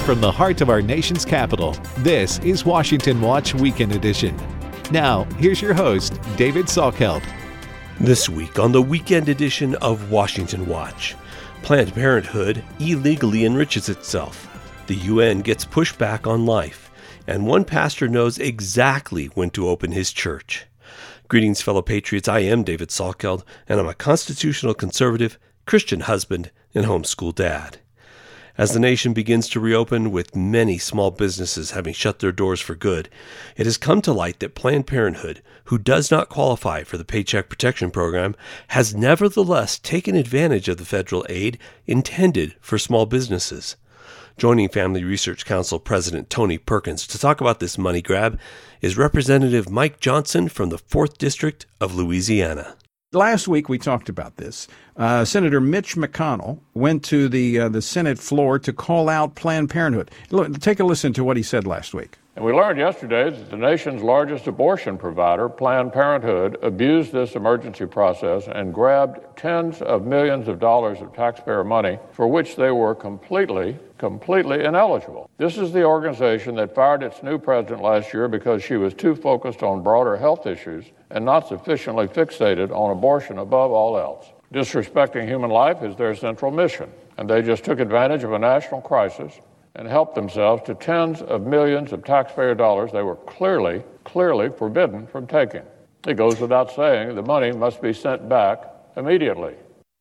from the heart of our nation's capital, this is Washington Watch Weekend Edition. Now, here's your host, David Salkeld. This week on the Weekend Edition of Washington Watch, Planned Parenthood illegally enriches itself. The UN gets pushback on life, and one pastor knows exactly when to open his church. Greetings, fellow patriots. I am David Salkeld, and I'm a constitutional conservative, Christian husband, and homeschool dad. As the nation begins to reopen, with many small businesses having shut their doors for good, it has come to light that Planned Parenthood, who does not qualify for the Paycheck Protection Program, has nevertheless taken advantage of the federal aid intended for small businesses. Joining Family Research Council President Tony Perkins to talk about this money grab is Representative Mike Johnson from the 4th District of Louisiana. Last week we talked about this. Senator Mitch McConnell went to the Senate floor to call out Planned Parenthood. Look, take a listen to what he said last week. And we learned yesterday that the nation's largest abortion provider, Planned Parenthood, abused this emergency process and grabbed tens of millions of dollars of taxpayer money for which they were completely ineligible. This is the organization that fired its new president last year because she was too focused on broader health issues and not sufficiently fixated on abortion above all else. Disrespecting human life is their central mission, and they just took advantage of a national crisis and helped themselves to tens of millions of taxpayer dollars they were clearly forbidden from taking. It goes without saying the money must be sent back immediately.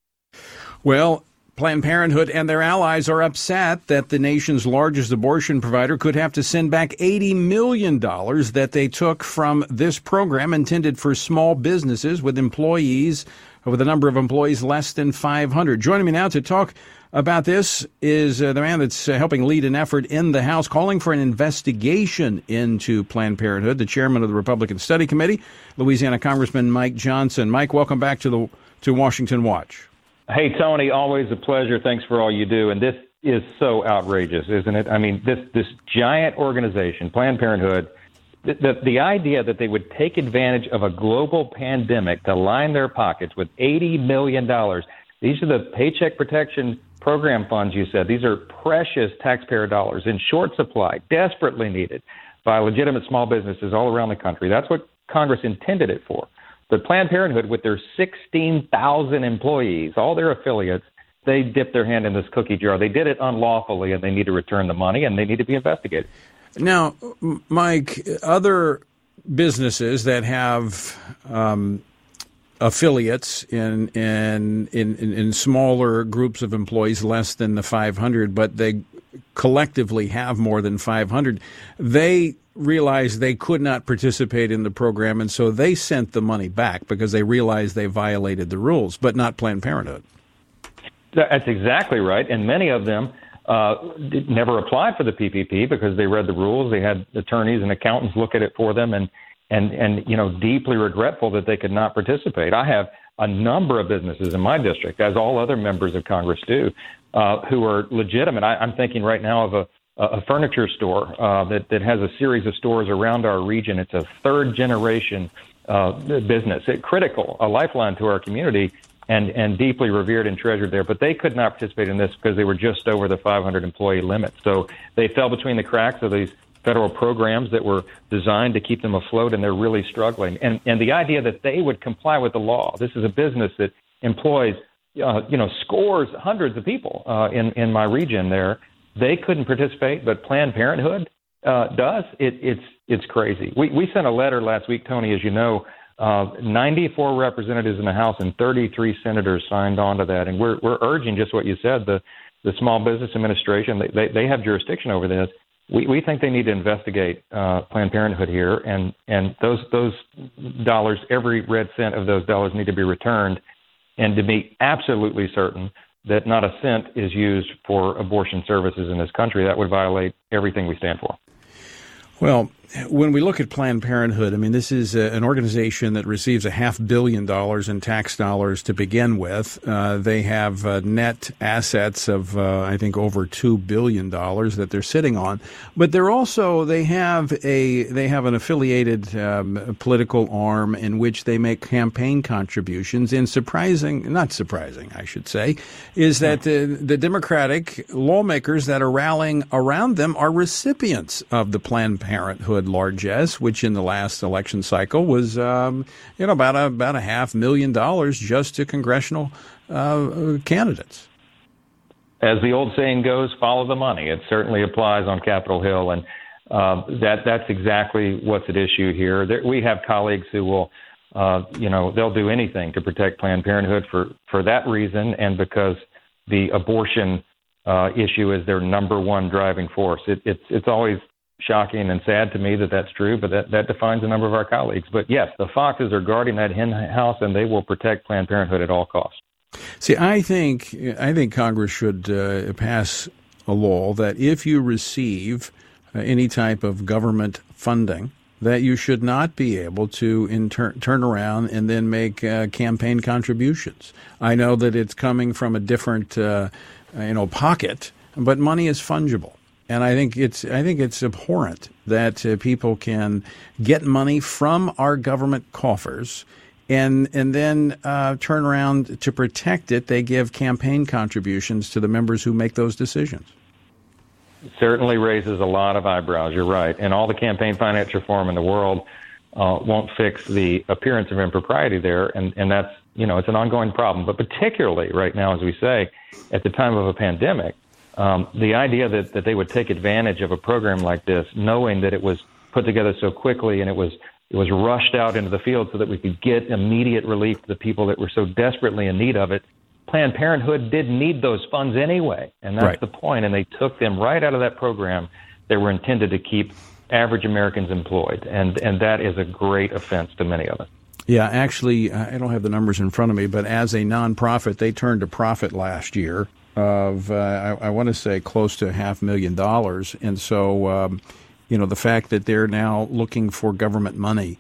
Well, Planned Parenthood and their allies are upset that the nation's largest abortion provider could have to send back $80 million that they took from this program intended for small businesses with a number of employees less than 500. Joining me now to talk about this is the man that's helping lead an effort in the House calling for an investigation into Planned Parenthood, the chairman of the Republican Study Committee, Louisiana Congressman Mike Johnson. Mike, welcome back to Washington Watch. Hey, Tony, always a pleasure. Thanks for all you do. And this is so outrageous, isn't it? I mean, this giant organization, Planned Parenthood, the idea that they would take advantage of a global pandemic to line their pockets with $80 million. These are the Paycheck Protection Program funds, you said. These are precious taxpayer dollars in short supply, desperately needed by legitimate small businesses all around the country. That's what Congress intended it for. But Planned Parenthood, with their 16,000 employees, all their affiliates, they dipped their hand in this cookie jar. They did it unlawfully, and they need to return the money, and they need to be investigated. Now, Mike, other businesses that have affiliates in smaller groups of employees, less than the 500, but they collectively have more than 500, they realized they could not participate in the program, and so they sent the money back because they realized they violated the rules, but not Planned Parenthood. That's exactly right, and many of them never applied for the PPP because they read the rules. They had attorneys and accountants look at it for them, and deeply regretful that they could not participate. I have a number of businesses in my district, as all other members of Congress do, who are legitimate. I'm thinking right now of a furniture store that has a series of stores around our region. It's a third-generation business, critical, a lifeline to our community, and deeply revered and treasured there. But they could not participate in this because they were just over the 500-employee limit. So they fell between the cracks of these federal programs that were designed to keep them afloat, and they're really struggling. And the idea that they would comply with the law, this is a business that employs, scores, hundreds of people in my region there. They couldn't participate, but Planned Parenthood does. It's crazy. We sent a letter last week, Tony, as you know, 94 representatives in the House and 33 senators signed on to that. And we're urging just what you said, the Small Business Administration, they have jurisdiction over this. We think they need to investigate Planned Parenthood here, and those dollars, every red cent of those dollars need to be returned, and to be absolutely certain that not a cent is used for abortion services in this country. That would violate everything we stand for. Well, when we look at Planned Parenthood, I mean, this is an organization that receives $500 million in tax dollars to begin with. They have net assets of, I think, over $2 billion that they're sitting on. But they have an affiliated political arm in which they make campaign contributions. And not surprising, I should say, is that the Democratic lawmakers that are rallying around them are recipients of the Planned Parenthood largesse, which in the last election cycle was, about $500,000 just to congressional candidates. As the old saying goes, follow the money. It certainly applies on Capitol Hill, and that's exactly what's at issue here. We have colleagues who will, they'll do anything to protect Planned Parenthood for that reason, and because the abortion issue is their number one driving force. It's always shocking and sad to me that that's true, but that defines a number of our colleagues. But yes, the Foxes are guarding that hen house, and they will protect Planned Parenthood at all costs. See, I think Congress should pass a law that if you receive any type of government funding, that you should not be able to turn around and then make campaign contributions. I know that it's coming from a different pocket, but money is fungible. And I think it's abhorrent that people can get money from our government coffers and then turn around to protect it. They give campaign contributions to the members who make those decisions. It certainly raises a lot of eyebrows. You're right. And all the campaign finance reform in the world won't fix the appearance of impropriety there. And that's, it's an ongoing problem. But particularly right now, as we say, at the time of a pandemic, the idea that they would take advantage of a program like this, knowing that it was put together so quickly and it was rushed out into the field so that we could get immediate relief to the people that were so desperately in need of it. Planned Parenthood didn't need those funds anyway, and that's right. The point. And they took them right out of that program that were intended to keep average Americans employed, and that is a great offense to many of us. Yeah, actually, I don't have the numbers in front of me, but as a nonprofit, they turned a profit last year of, I want to say, close to $500,000. And so, the fact that they're now looking for government money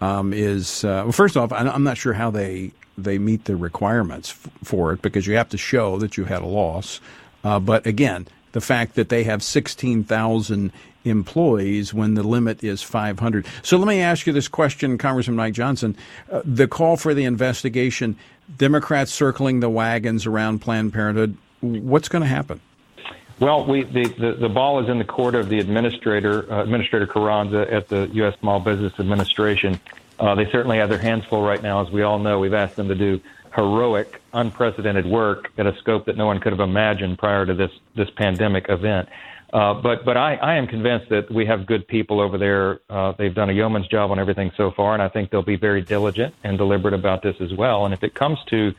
is, first off, I'm not sure how they meet the requirements for it, because you have to show that you had a loss. But again, the fact that they have 16,000 employees when the limit is 500. So let me ask you this question, Congressman Mike Johnson. The call for the investigation, Democrats circling the wagons around Planned Parenthood, what's going to happen? Well, the ball is in the court of the Administrator Carranza at the U.S. Small Business Administration. They certainly have their hands full right now. As we all know, we've asked them to do heroic, unprecedented work at a scope that no one could have imagined prior to this pandemic event. But I am convinced that we have good people over there. They've done a yeoman's job on everything so far, and I think they'll be very diligent and deliberate about this as well. And if it comes to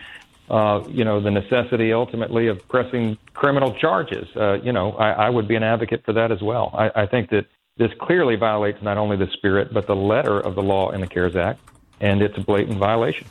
the necessity ultimately of pressing criminal charges, I would be an advocate for that as well. I think that this clearly violates not only the spirit, but the letter of the law in the CARES Act, and it's a blatant violation.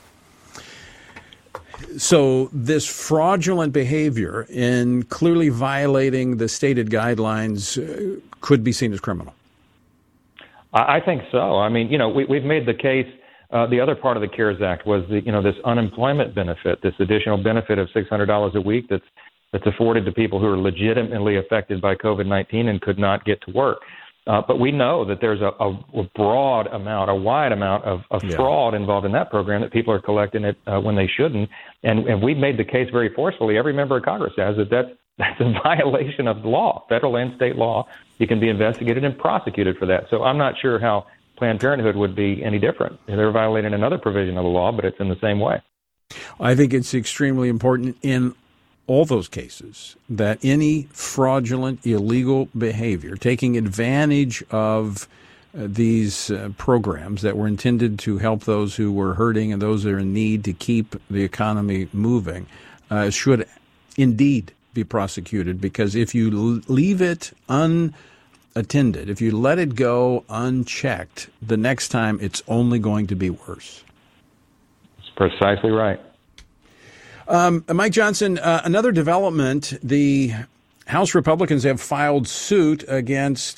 So this fraudulent behavior in clearly violating the stated guidelines could be seen as criminal? I think so. I mean, we've made the case. The other part of the CARES Act was this unemployment benefit, this additional benefit of $600 a week that's afforded to people who are legitimately affected by COVID-19 and could not get to work. But we know that there's a wide amount of fraud involved in that program, that people are collecting it when they shouldn't. And we've made the case very forcefully, every member of Congress has, that's a violation of the law, federal and state law. You can be investigated and prosecuted for that. So I'm not sure how Planned Parenthood would be any different. They're violating another provision of the law, but it's in the same way. I think it's extremely important in all those cases that any fraudulent, illegal behavior, taking advantage of these programs that were intended to help those who were hurting and those that are in need to keep the economy moving, should indeed be prosecuted. Because if you leave it unattended, if you let it go unchecked, the next time it's only going to be worse. That's precisely right. Mike Johnson, another development, the House Republicans have filed suit against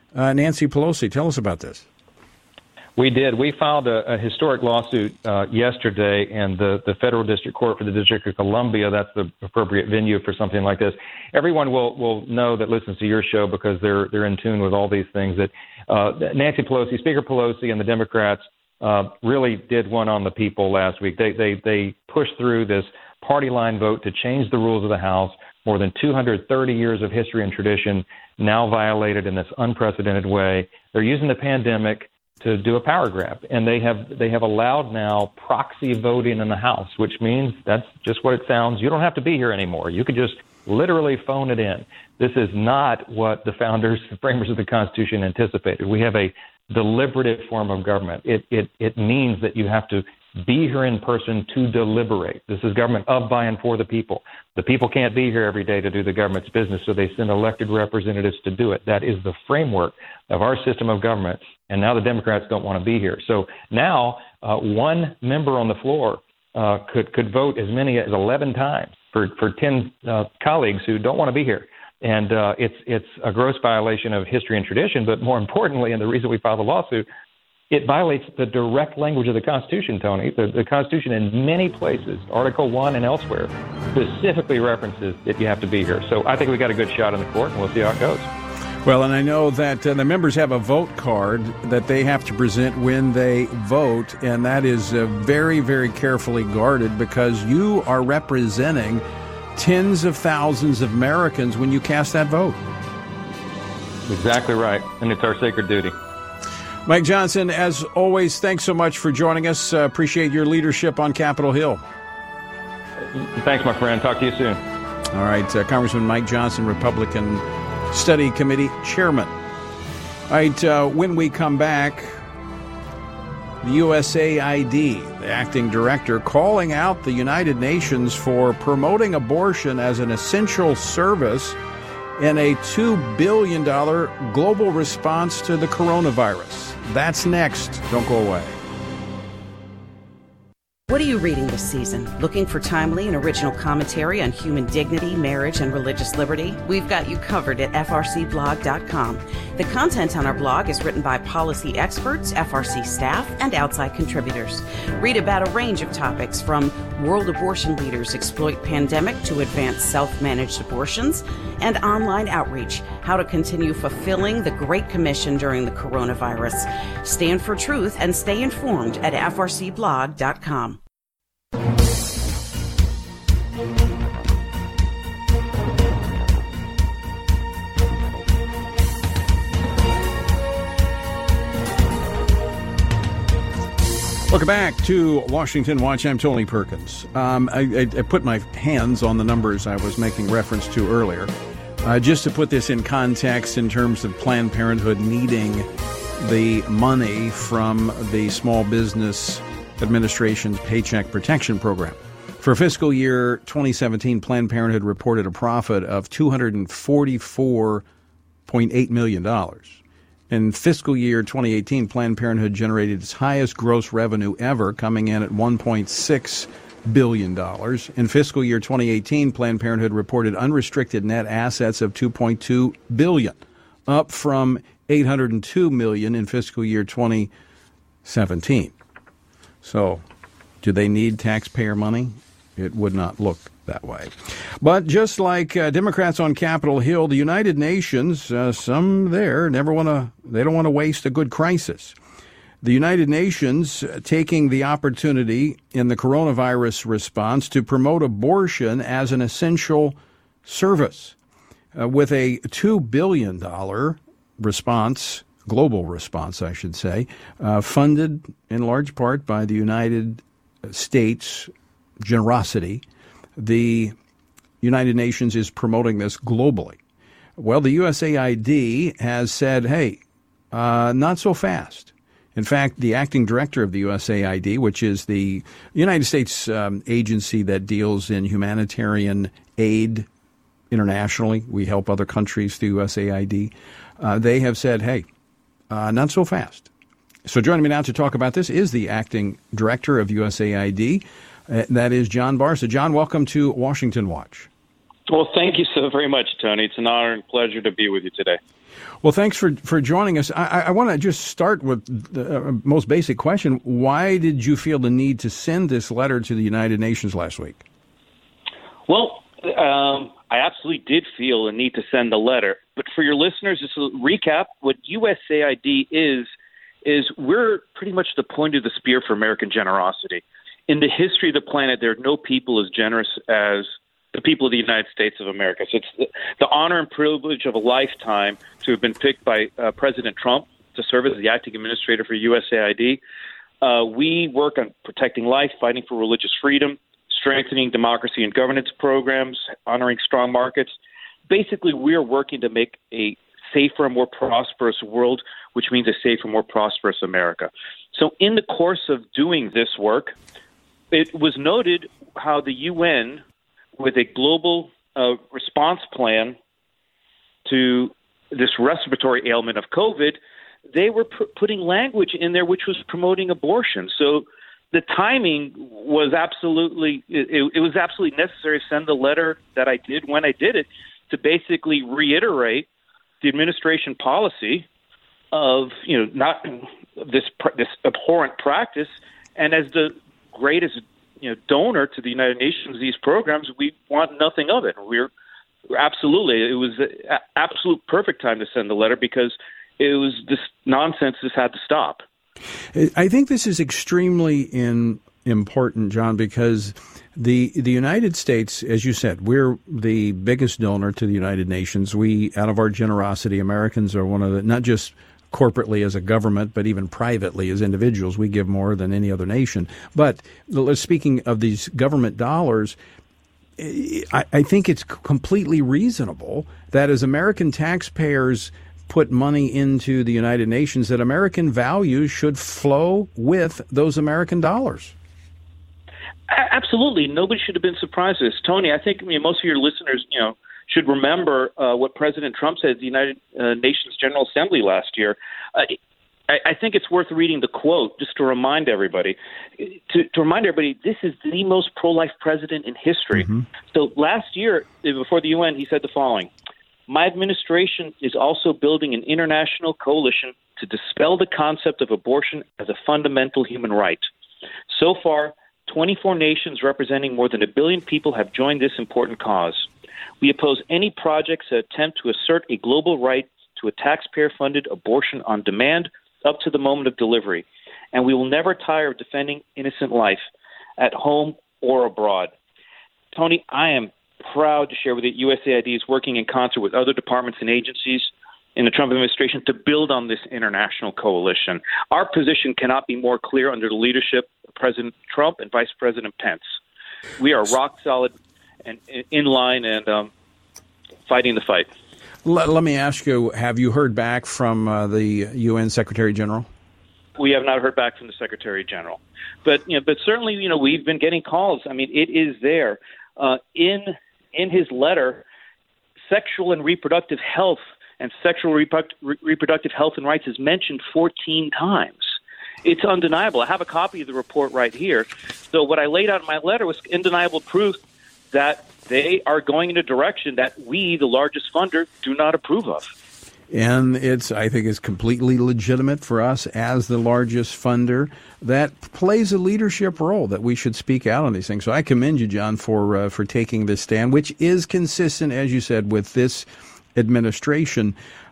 Nancy Pelosi. Tell us about this. We did. We filed a historic lawsuit yesterday in the Federal District Court for the District of Columbia. That's the appropriate venue for something like this. Everyone will know that listens to your show because they're in tune with all these things. That Nancy Pelosi, Speaker Pelosi, and the Democrats really did one on the people last week. They pushed through this party line vote to change the rules of the House. More than 230 years of history and tradition now violated in this unprecedented way. They're using the pandemic to do a power grab, and they have allowed now proxy voting in the House, which means that's just what it sounds. You don't have to be here anymore. You could just literally phone it in. This is not what the founders, the framers of the Constitution anticipated. We have a deliberative form of government. It means that you have to be here in person to deliberate. This is government of, by, and for the people. The people can't be here every day to do the government's business, so they send elected representatives to do it. That is the framework of our system of government, and now the Democrats don't want to be here. So now one member on the floor could vote as many as 11 times for 10 colleagues who don't want to be here. And it's a gross violation of history and tradition, but more importantly, and the reason we filed the lawsuit, it violates the direct language of the Constitution, Tony. The Constitution in many places, Article 1 and elsewhere, specifically references that you have to be here. So I think we got a good shot in the court, and we'll see how it goes. Well, and I know that the members have a vote card that they have to present when they vote, and that is very, very carefully guarded because you are representing tens of thousands of Americans when you cast that vote. Exactly right, and it's our sacred duty. Mike Johnson, as always, thanks so much for joining us. Appreciate your leadership on Capitol Hill. Thanks, my friend. Talk to you soon. All right, Congressman Mike Johnson, Republican Study Committee Chairman. All right, when we come back, the USAID, the acting director, calling out the United Nations for promoting abortion as an essential service in a $2 billion global response to the coronavirus. That's next. Don't go away. What are you reading this season? Looking for timely and original commentary on human dignity, marriage, and religious liberty? We've got you covered at frcblog.com. The content on our blog is written by policy experts, FRC staff, and outside contributors. Read about a range of topics from world abortion leaders exploit pandemic to advance self-managed abortions and online outreach, how to continue fulfilling the Great Commission during the coronavirus. Stand for truth and stay informed at frcblog.com. Welcome back to Washington Watch. I'm Tony Perkins. I put my hands on the numbers I was making reference to earlier. Just to put this in context in terms of Planned Parenthood needing the money from the Small Business Administration's Paycheck Protection Program. For fiscal year 2017, Planned Parenthood reported a profit of $244.8 million. In fiscal year 2018, Planned Parenthood generated its highest gross revenue ever, coming in at $1.6 billion. In fiscal year 2018, Planned Parenthood reported unrestricted net assets of $2.2 billion, up from $802 million in fiscal year 2017. So, do they need taxpayer money? It would not look that way. But just like Democrats on Capitol Hill, the United Nations, some there they don't want to waste a good crisis. The United Nations taking the opportunity in the coronavirus response to promote abortion as an essential service with a $2 billion response, global response, I should say, funded in large part by the United States generosity. The United Nations is promoting this globally. Well, the USAID has said, hey, not so fast. In fact, the acting director of the USAID, which is the United States agency that deals in humanitarian aid internationally, we help other countries through USAID, they have said, hey, not so fast. So joining me now to talk about this is the acting director of USAID. That is John Barsa. John, welcome to Washington Watch. Well, thank you so very much, Tony. It's an honor and pleasure to be with you today. Well, thanks for joining us. I want to just start with the most basic question. Why did you feel the need to send this letter to the United Nations last week? Well, I absolutely did feel a need to send a letter. But for your listeners, just to recap, what USAID is we're pretty much the point of the spear for American generosity. In the history of the planet, there are no people as generous as the people of the United States of America. So it's the honor and privilege of a lifetime to have been picked by President Trump to serve as the acting administrator for USAID. We work on protecting life, fighting for religious freedom, strengthening democracy and governance programs, honoring strong markets. Basically, we're working to make a safer and more prosperous world, which means a safer, more prosperous America. So in the course of doing this work, it was noted how the UN, with a global response plan to this respiratory ailment of COVID, they were putting language in there which was promoting abortion. So the timing was absolutely necessary to send the letter that I did when I did it to basically reiterate the administration policy of not this abhorrent practice. And as the greatest donor to the United Nations, these programs, we want nothing of it. It was an absolute perfect time to send the letter because it was this nonsense just had to stop. I think this is extremely important, John, because the United States, as you said, we're the biggest donor to the United Nations. We, out of our generosity, Americans are one of the, not just corporately as a government, but even privately as individuals, we give more than any other nation. But speaking of these government dollars, I think it's completely reasonable that as American taxpayers put money into the United Nations, that American values should flow with those American dollars. Absolutely. Nobody should have been surprised at this. Tony, I think most of your listeners, should remember what President Trump said at the United Nations General Assembly last year. I think it's worth reading the quote just to remind everybody. To remind everybody, this is the most pro-life president in history. Mm-hmm. So last year, before the UN, he said the following: "My administration is also building an international coalition to dispel the concept of abortion as a fundamental human right. So far, 24 nations representing more than 1 billion people have joined this important cause. We oppose any projects that attempt to assert a global right to a taxpayer-funded abortion on demand up to the moment of delivery, and we will never tire of defending innocent life at home or abroad." Tony, I am proud to share with you that USAID is working in concert with other departments and agencies in the Trump administration to build on this international coalition. Our position cannot be more clear under the leadership of President Trump and Vice President Pence. We are rock solid and in line and fighting the fight. Let me ask you, have you heard back from the UN Secretary General? We have not heard back from the Secretary General. But certainly, we've been getting calls. I mean, it is there. In his letter, sexual and reproductive health and sexual reproductive health and rights is mentioned 14 times. It's undeniable. I have a copy of the report right here. So what I laid out in my letter was undeniable proof that they are going in a direction that we, the largest funder, do not approve of. And I think it's completely legitimate for us as the largest funder that plays a leadership role that we should speak out on these things. So I commend you, John, for taking this stand, which is consistent, as you said, with this administration.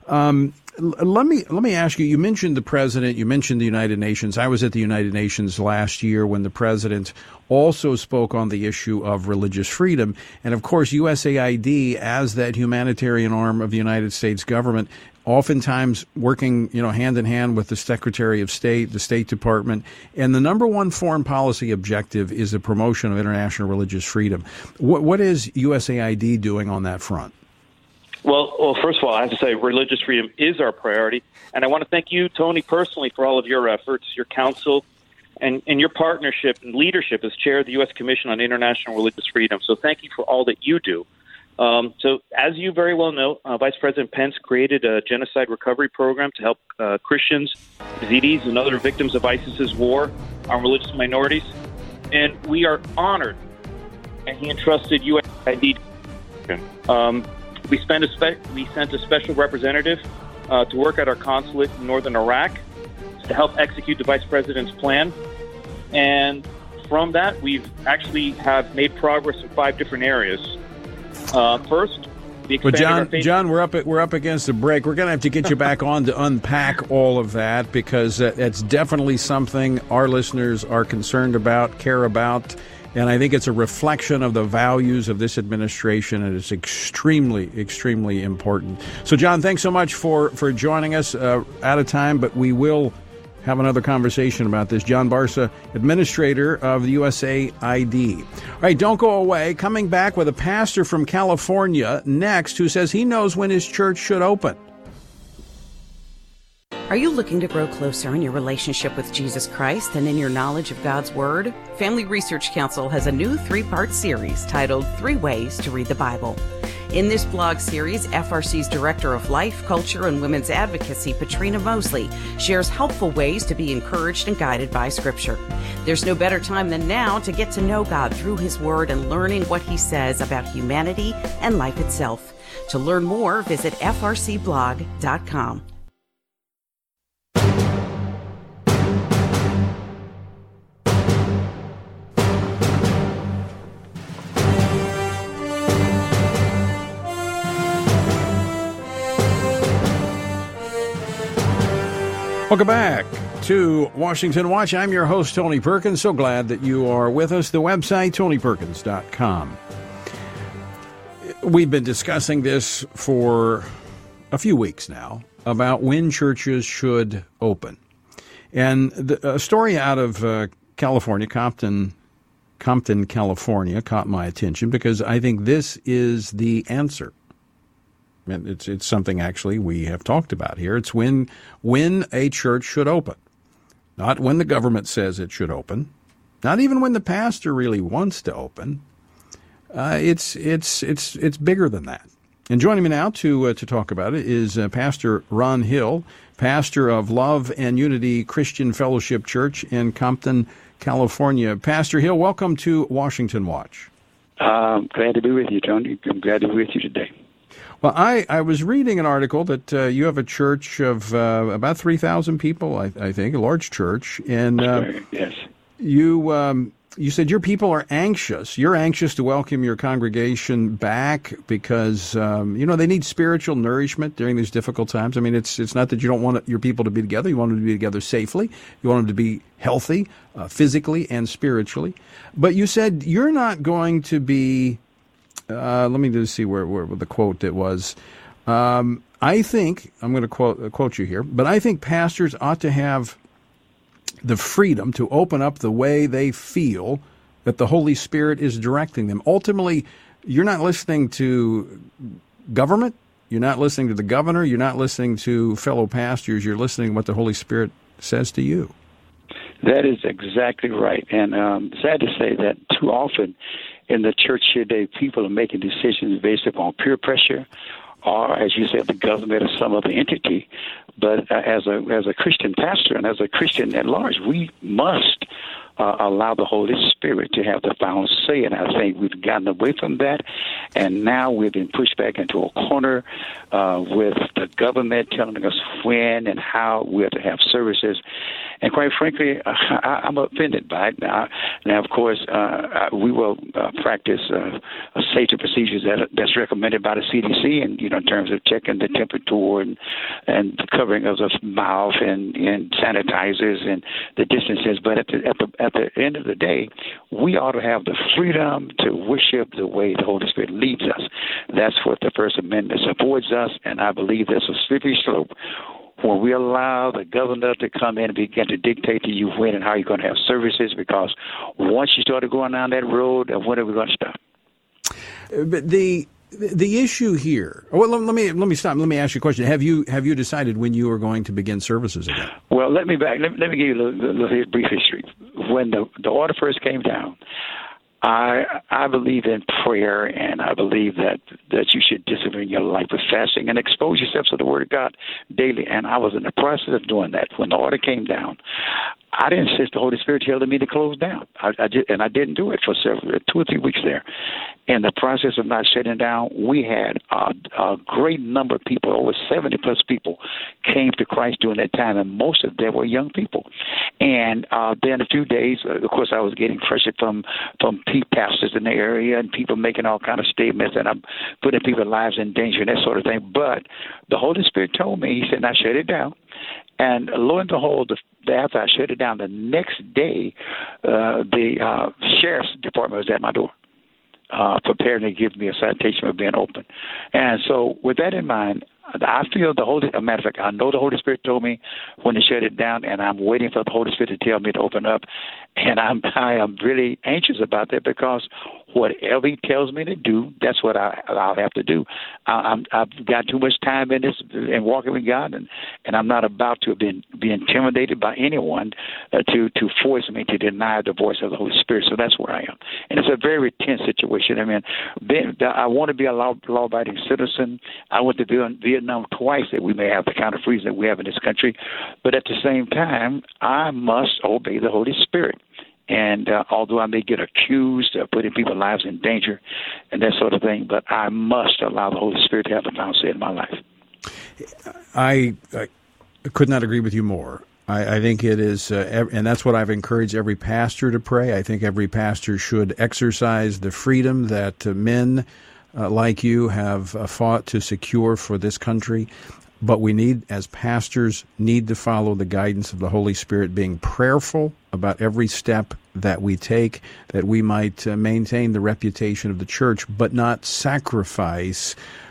Let me ask you, you mentioned the president, you mentioned the United Nations. I was at the United Nations last year when the president also spoke on the issue of religious freedom. And of course, USAID, as that humanitarian arm of the United States government, oftentimes working, hand in hand with the Secretary of State, the State Department, and the number one foreign policy objective is the promotion of international religious freedom. What is USAID doing on that front? Well, first of all, I have to say religious freedom is our priority. And I want to thank you, Tony, personally for all of your efforts, your counsel, and your partnership and leadership as chair of the U.S. Commission on International Religious Freedom. So thank you for all that you do. So as you very well know, Vice President Pence created a genocide recovery program to help Christians, Yazidis, and other victims of ISIS's war on religious minorities. And we are honored, and he entrusted USAID. We sent a special representative to work at our consulate in northern Iraq to help execute the Vice President's plan. And from that, we've actually have made progress in 5 different areas. First, we expanded our faith. John, we're up against a break. We're going to have to get you back on to unpack all of that, because it's definitely something our listeners are concerned about, care about, and I think it's a reflection of the values of this administration, and it's extremely, extremely important. So, John, thanks so much for joining us. Out of time, but we will have another conversation about this. John Barsa, administrator of the USAID. All right, don't go away. Coming back with a pastor from California next who says he knows when his church should open. Are you looking to grow closer in your relationship with Jesus Christ and in your knowledge of God's Word? Family Research Council has a new 3-part series titled 3 Ways to Read the Bible. In this blog series, FRC's Director of Life, Culture, and Women's Advocacy, Patrina Mosley, shares helpful ways to be encouraged and guided by Scripture. There's no better time than now to get to know God through His Word and learning what He says about humanity and life itself. To learn more, visit frcblog.com. Welcome back to Washington Watch. I'm your host, Tony Perkins. So glad that you are with us. The website, tonyperkins.com. We've been discussing this for a few weeks now about when churches should open. And a story out of California, Compton, California, caught my attention because I think this is the answer. And it's something actually we have talked about here. It's when a church should open, not when the government says it should open, not even when the pastor really wants to open. It's bigger than that. And joining me now to talk about it is Pastor Ron Hill, pastor of Love and Unity Christian Fellowship Church in Compton, California. Pastor Hill, welcome to Washington Watch. Glad to be with you, Tony. I'm glad to be with you today. Well, I was reading an article that you have a church of about 3,000 people, I think, a large church, and yes, you said your people are anxious. You're anxious to welcome your congregation back because they need spiritual nourishment during these difficult times. I mean, it's not that you don't want your people to be together. You want them to be together safely. You want them to be healthy, physically and spiritually. But you said you're not going to be. Let me just see where the quote it was. I think, I'm going to quote you here, but I think pastors ought to have the freedom to open up the way they feel that the Holy Spirit is directing them. Ultimately, you're not listening to government. You're not listening to the governor. You're not listening to fellow pastors. You're listening to what the Holy Spirit says to you. That is exactly right. And sad to say that too often in the church today, people are making decisions based upon peer pressure or, as you said, the government or some other entity. But as a Christian pastor and as a Christian at large, we must allow the Holy Spirit to have the final say. And I think we've gotten away from that. And now we've been pushed back into a corner with the government telling us when and how we're to have services. And quite frankly, I'm offended by it. Now of course, we will practice safety procedures that's recommended by the CDC, and in terms of checking the temperature and the covering of the mouth and sanitizers and the distances. But at the end of the day, we ought to have the freedom to worship the way the Holy Spirit leads us. That's what the First Amendment affords us, and I believe there's a slippery slope when we allow the governor to come in and begin to dictate to you when and how you're going to have services, because once you start going down that road, when are we going to stop? But the issue here. Well, let me stop. Let me ask you a question. Have you decided when you are going to begin services again? Well, let me give you a little brief history. When the order first came down, I believe in prayer, and I believe that you should discipline your life with fasting and expose yourself to the Word of God daily. And I was in the process of doing that. When the order came down, I didn't insist the Holy Spirit telling me to close down. I didn't do it for 2 or 3 weeks there. In the process of not shutting down, we had a great number of people, over 70-plus people, came to Christ during that time, and most of them were young people. And then a few days, of course, I was getting pressure from pastors in the area and people making all kind of statements, and I'm putting people's lives in danger and that sort of thing. But the Holy Spirit told me, he said, now shut it down. And lo and behold, after I shut it down, the next day, the sheriff's department was at my door, preparing to give me a citation for being open. And so with that in mind, I feel a matter of fact, I know the Holy Spirit told me when to shut it down, and I'm waiting for the Holy Spirit to tell me to open up. And I am really anxious about that, because whatever he tells me to do, that's what I'll have to do. I've got too much time in this and walking with God, and I'm not about to be intimidated by anyone to force me to deny the voice of the Holy Spirit. So that's where I am. And it's a very tense situation. I mean, I want to be a law-abiding citizen. I went to Vietnam twice, that we may have the kind of freedom that we have in this country. But at the same time, I must obey the Holy Spirit. And although I may get accused of putting people's lives in danger and that sort of thing, but I must allow the Holy Spirit to have the final say in my life. I could not agree with you more. I think it is, and that's what I've encouraged every pastor to pray. I think every pastor should exercise the freedom that men like you have fought to secure for this country. But we need, as pastors, need to follow the guidance of the Holy Spirit, being prayerful about every step that we take, that we might maintain the reputation of the church, but not sacrifice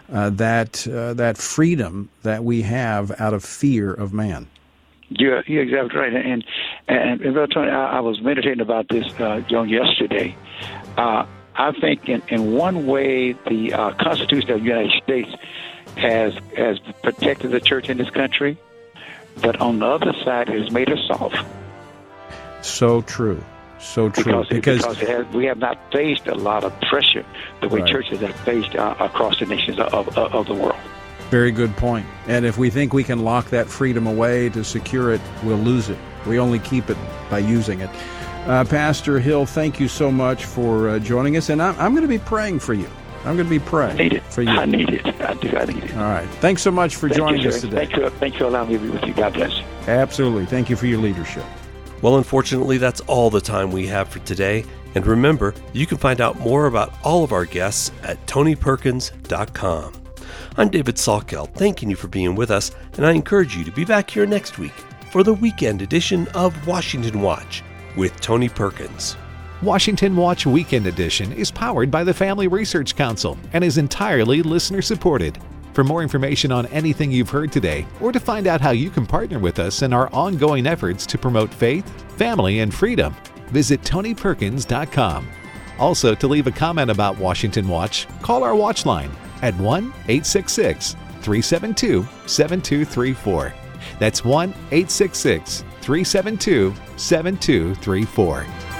that freedom that we have out of fear of man. You're exactly right. And Brother Tony, I was meditating about this yesterday. I think in one way the Constitution of the United States has protected the church in this country, but on the other side, it has made us soft. So true. So true. Because we have not faced a lot of pressure the way churches have faced across the nations of the world. Very good point. And if we think we can lock that freedom away to secure it, we'll lose it. We only keep it by using it. Pastor Hill, thank you so much for joining us, and I'm going to be praying for you. I'm going to be praying for you. I need it. I need it. All right. Thanks so much for joining us today. Thank you for allowing me to be with you. God bless you. Absolutely. Thank you for your leadership. Well, unfortunately, that's all the time we have for today. And remember, you can find out more about all of our guests at TonyPerkins.com. I'm David Salkeld, thanking you for being with us, and I encourage you to be back here next week for the weekend edition of Washington Watch with Tony Perkins. Washington Watch Weekend Edition is powered by the Family Research Council and is entirely listener-supported. For more information on anything you've heard today, or to find out how you can partner with us in our ongoing efforts to promote faith, family, and freedom, visit TonyPerkins.com. Also, to leave a comment about Washington Watch, call our watch line at 1-866-372-7234. That's 1-866-372-7234.